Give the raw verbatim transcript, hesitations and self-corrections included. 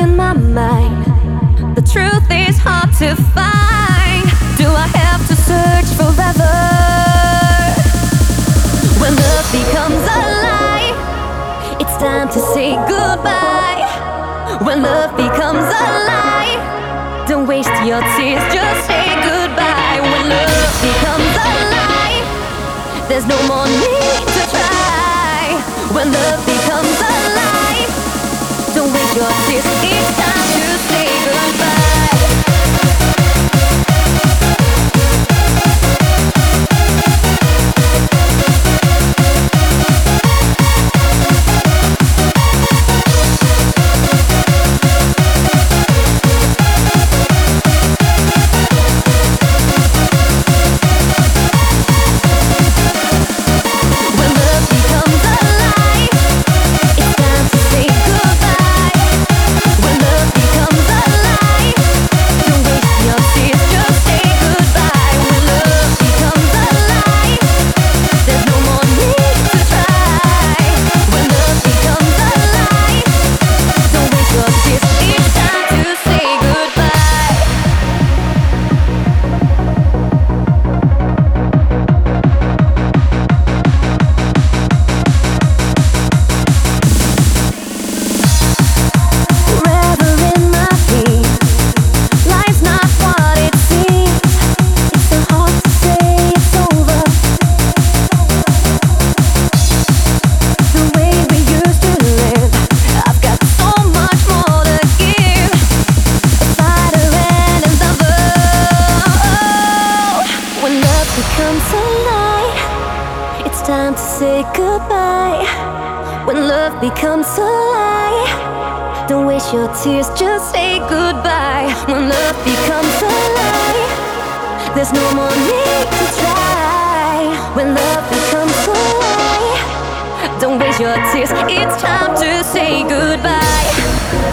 in my mind. The truth is hard to find. Do I have to search forever? When love becomes a lie, it's time to say goodbye. When love becomes a lie, don't waste your tears, just say goodbye. When love becomes a lie, there's no more need to try. When love becomes a lie, don't waste your tears, it's time to say goodbye. Becomes a lie, it's time to say goodbye. When love becomes a lie, don't waste your tears, just say goodbye. When love becomes a lie, there's no more need to try. When love becomes a lie, don't waste your tears, it's time to say goodbye.